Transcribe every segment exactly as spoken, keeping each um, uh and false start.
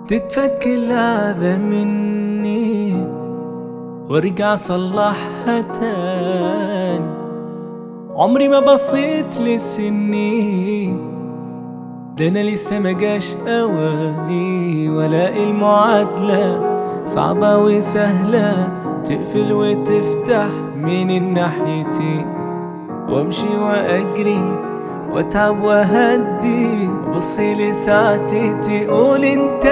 تتفك اللعبة مني وارجع صلحها تاني. عمري ما بصيت لسني، ده انا لسه مجاش اواني، والاقي المعادلة صعبة وسهلة، تقفل وتفتح من الناحيتين، وامشي واجري واتعب واهدي، بصي لساعتي تقول انت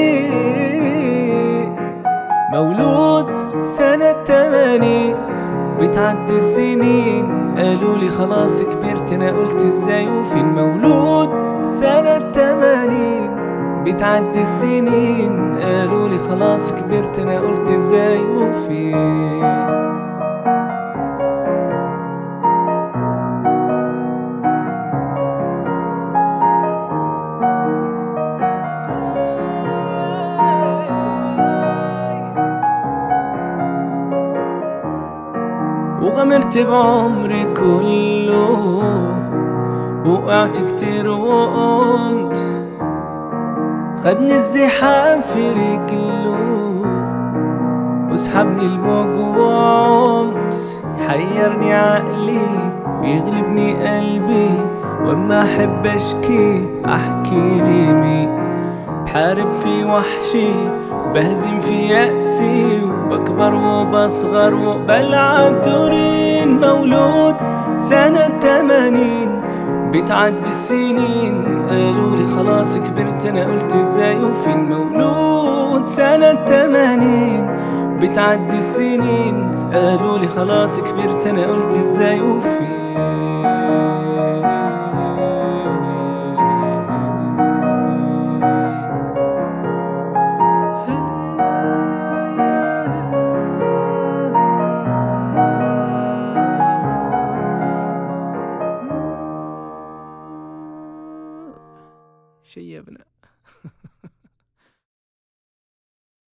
مين. مولود سنة تمانين، بتعدي السنين، قالوا لي خلاص كبرت، انا قلت ازاي وفين. مولود سنة تمانين، بتعدي السنين، قالوا لي خلاص كبرت، انا قلت ازاي وفين. وغمرت بعمري كله، وقعت كتير وقمت، خدني الزحام في رجله، وسحبني الموج وعمت. حيرني عقلي ويغلبني قلبي، واما احب اشكي احكي لي مين. بحارب في وحشي، بهزم في يأسي، وبكبر وبصغر وبلعب دورين. مولود سنة تمانين، بتعدي السنين، قالوا لي خلاص كبرت، انا قلت ازاي وفين. مولود سنة تمانين، بتعدي السنين، قالوا لي خلاص كبرت، انا قلت ازاي وفين. شيبنا